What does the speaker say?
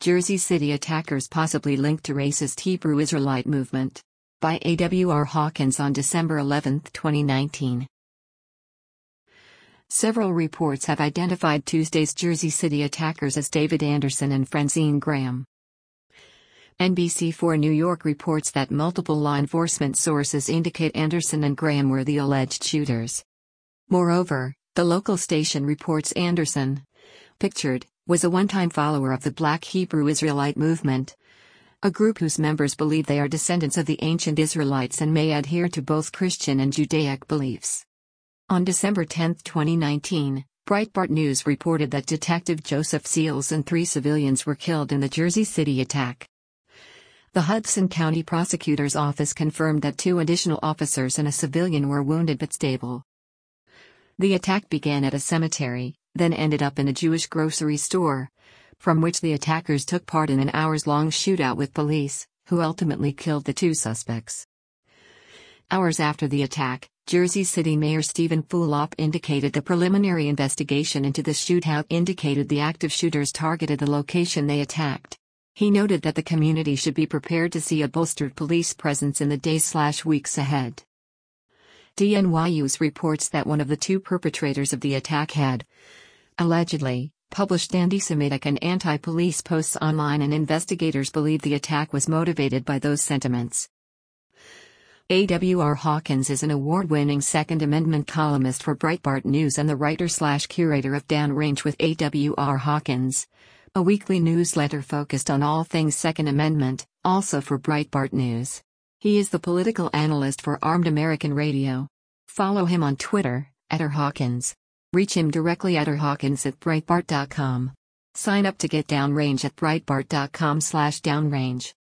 Jersey City attackers possibly linked to racist Hebrew Israelite movement. By A.W.R. Hawkins on December 11, 2019. Several reports have identified Tuesday's Jersey City attackers as David Anderson and Francine Graham. NBC4 New York reports that multiple law enforcement sources indicate Anderson and Graham were the alleged shooters. Moreover, the local station reports Anderson, pictured, was a one-time follower of the Black Hebrew Israelite movement, a group whose members believe they are descendants of the ancient Israelites and may adhere to both Christian and Judaic beliefs. On December 10, 2019, Breitbart News reported that Detective Joseph Seals and 3 civilians were killed in the Jersey City attack. The Hudson County Prosecutor's Office confirmed that 2 additional officers and a civilian were wounded but stable. The attack began at a cemetery, then ended up in a Jewish grocery store, from which the attackers took part in an hours-long shootout with police, who ultimately killed the 2 suspects. Hours after the attack, Jersey City Mayor Stephen Fulop indicated the preliminary investigation into the shootout indicated the active shooters targeted the location they attacked. He noted that the community should be prepared to see a bolstered police presence in the days/weeks ahead. DNYU's reports that one of the 2 perpetrators of the attack had, allegedly, published anti-Semitic and anti-police posts online, and investigators believe the attack was motivated by those sentiments. A.W.R. Hawkins is an award-winning Second Amendment columnist for Breitbart News and the writer/curator of Downrange with A.W.R. Hawkins, a weekly newsletter focused on all things Second Amendment, also for Breitbart News. He is the political analyst for Armed American Radio. Follow him on Twitter, @RHawkins. Reach him directly at rhawkins@breitbart.com. Sign up to get Downrange at breitbart.com/downrange.